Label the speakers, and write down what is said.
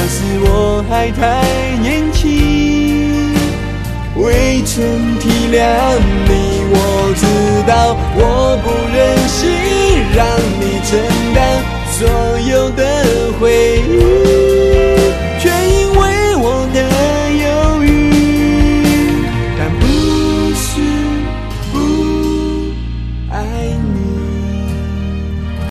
Speaker 1: 是我还太年轻，未曾体谅你。我知道我不忍心让你